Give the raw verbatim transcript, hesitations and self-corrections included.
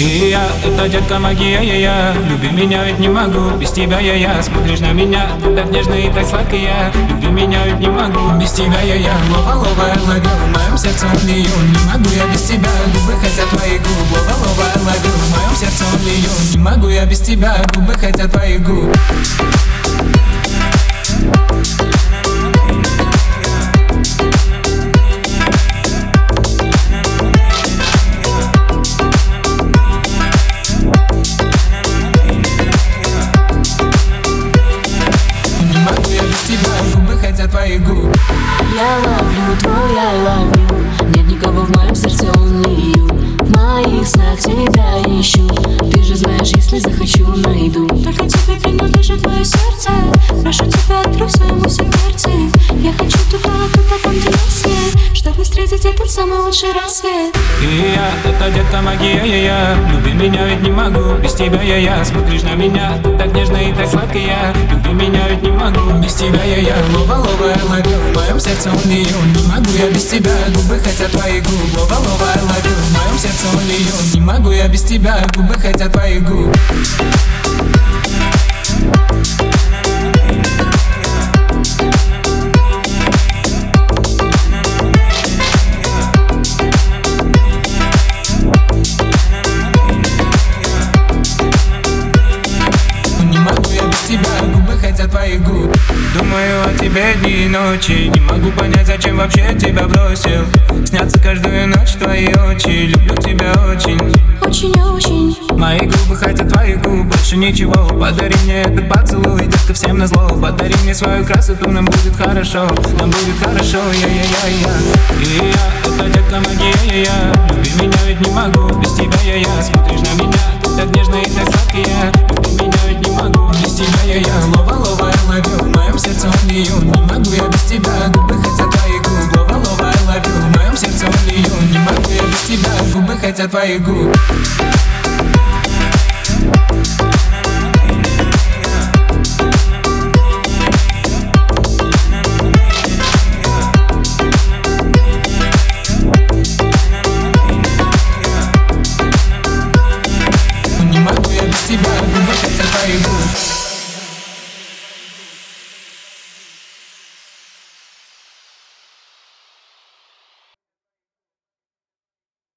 И я, это детка магия, я, я люби меня, ведь не могу без тебя, я, я смотришь на меня, ты так нежно и так сладко, я люби меня, ведь не могу без тебя, я, я лова, лова, я ловил в моем сердце он лью. Не могу я без тебя, губы хотят твои губ. Лова, лова, я ловил в моем сердце он лью. Не могу я без тебя, губы хотят твои губ. Твои губы. Я ловлю твой, я ловлю. Нет никого в моем сердце, он лью. В моих снах тебя ищу. Ты же знаешь, если захочу, найду. Только тебе принадлежит твое сердце. Прошу тебя, открой своему сердце. Я хочу туда, туда, там где рассвет, чтобы встретить этот самый лучший рассвет. И я, это детка магия, я, я люби меня, ведь не могу без тебя, я, я смотришь на меня, ты так нежно и так сладко, я люби меня, ведь не могу без тебя, я, я лова, лова, я ловил в моем сердце он лью. Не могу я без тебя, губы хотят твои губ. Лова, лова, я ловил в моем сердце он лью. Не могу я без тебя, губы хотят твои губ. Твои губы. Думаю о тебе дни и ночи. Не могу понять, зачем вообще тебя бросил. Снятся каждую ночь твои очи. Люблю тебя очень, очень-очень. Мои губы хотят твои губы, больше ничего. Подари мне этот поцелуй, детка, всем назло. Подари мне свою красоту, нам будет хорошо. Нам будет хорошо, я-я-я-я. И я, это детка магия, я-я люби меня, ведь не могу без тебя, я-я смотришь на меня, ты так нежно и так сладко, я люби меня, ведь не могу без тебя, я-я лова, лова, я ловил в моем сердце он лью. Не могу я без тебя, губы хотят твои губ. Лова, лова, я ловил в моем сердце он лью. Не могу я без тебя, губы хотят твои губ. Не могу я без тебя, губы хотят твои губ.